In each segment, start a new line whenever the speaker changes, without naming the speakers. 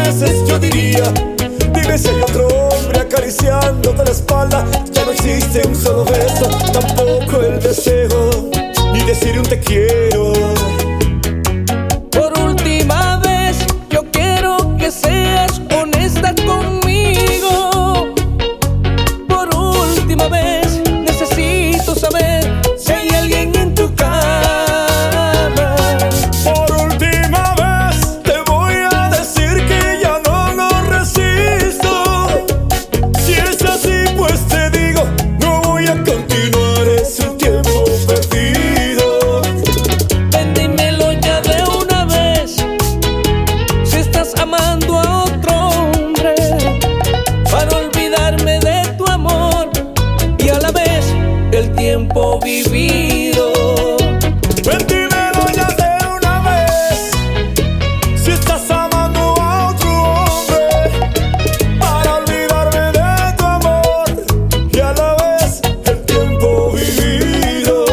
veces yo diría: dime si hay otro hombre acariciándote la espalda. Ya no existe un solo beso, tampoco el deseo, ni decir un te quiero.
Por última vez, yo quiero que seas honesta conmigo. Por última vez, necesito saber si hay alguien en tu cama.
Por última vez, te voy a decir que ya no resisto. Si es así, pues te digo, no voy a continuar, es un tiempo perdido.
Ven, dímelo ya de una vez, si estás amando a otro hombre, para olvidarme de tu amor y a la vez el tiempo vivido.
Ven, dímelo ya de una vez, si estás amando a otro hombre, para olvidarme de tu amor y a la vez el tiempo vivido.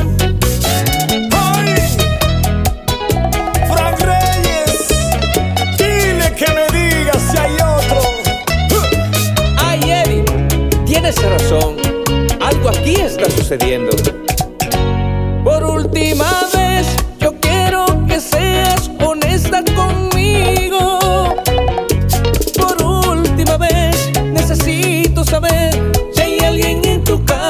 ¡Ay! Frank Reyes, dile que me digas si hay otro.
Ay, Eddie, tienes razón, algo aquí está sucediendo. Por última vez, yo quiero que seas honesta conmigo. Por última vez, necesito saber si hay alguien en tu cama.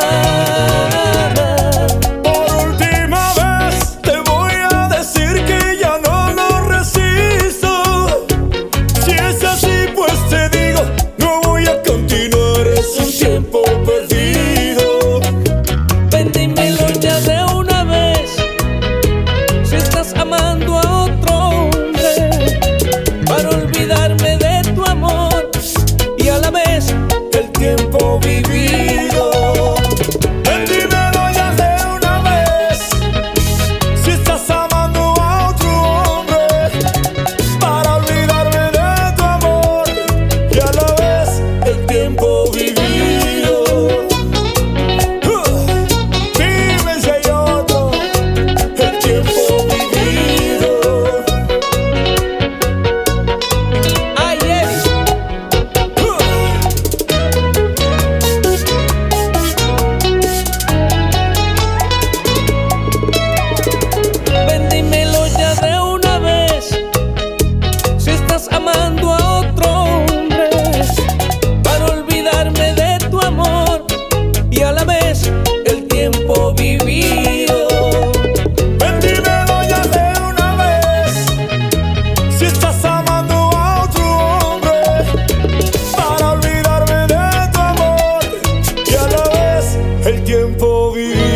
Por última vez, te voy a decir que ya no resisto. Si es así, pues te digo, no voy a continuar, es un tiempo perdido.
Ven, dímelo ya de una vez, si estás amando a otro hombre, para olvidarme de tu amor y a la vez
El tiempo vivido. Ven, dímelo ya de una vez, si estás amando a otro hombre, para olvidarme de tu amor y a la vez el tiempo vivido. Dime si hay otro, el tiempo vivido.
ay, Eddie. Ven, dímelo ya de una vez, si estás amando a otro hombre, para olvidarme de tu amor y a la vez el tiempo vivido.
Ven, dímelo ya de una vez, si estás amando a otro hombre, para olvidarme de tu amor y a la vez el tiempo vivido.